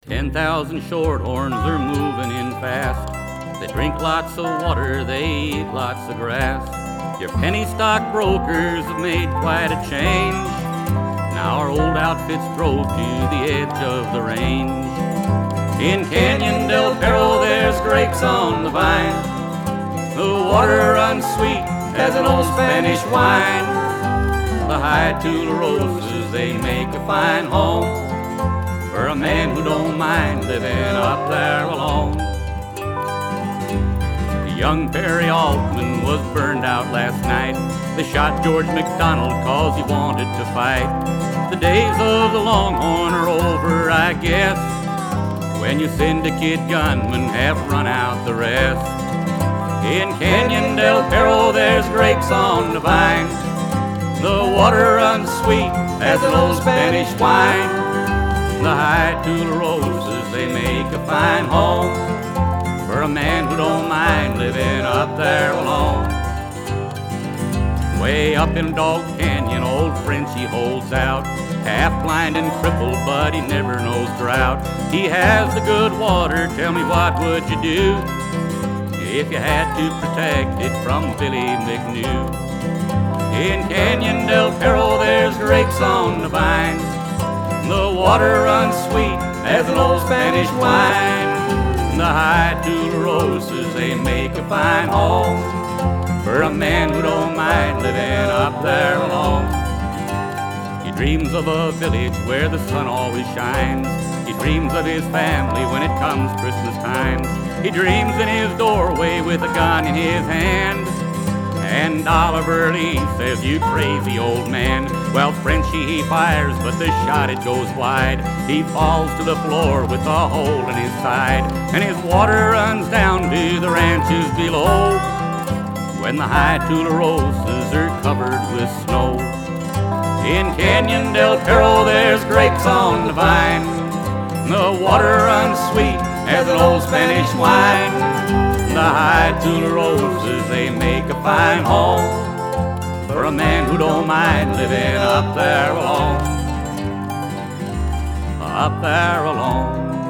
10,000 shorthorns are moving in fast. They drink lots of water, they eat lots of grass. Your penny stock brokers have made quite a change. Now our old outfits drove to the edge of the range. In Canyon del Perro there's grapes on the vine. The water runs sweet as an old Spanish wine. The high Tularosa's, they make a fine home for a man who don't mind living up there alone. Young Perry Altman was burned out last night. They shot George McDonald cause he wanted to fight. The days of the Longhorn are over, I guess, when your syndicate gunmen have run out the rest. In Canyon del Perro there's grapes on the vine. The water runs sweet as an old Spanish wine. The high Tularosa's, they make a fine home for a man who don't mind living up there alone. Way up in Dog Canyon, old Frenchy holds out, half blind and crippled, but he never knows drought. He has the good water, tell me what would you do if you had to protect it from Billy McNew? In Canyon del Perro there's grapes on the vine. The water runs sweet as an old Spanish wine. The high Tularosa's, they make a fine home for a man who don't mind living up there alone. He dreams of a village where the sun always shines. He dreams of his family when it comes Christmas time. He dreams in his doorway with a gun in his hand. And Oliver Lee says, "You crazy old man." Well, Frenchy he fires, but the shot it goes wide. He falls to the floor with a hole in his side, and his water runs down to the ranches below, when the high Tularosa's are covered with snow. In Canyon del Perro there's grapes on the vine. The water runs sweet as an old Spanish wine. The high Tularosa's, they make a fine home for a man who don't mind living up there alone. Up there alone.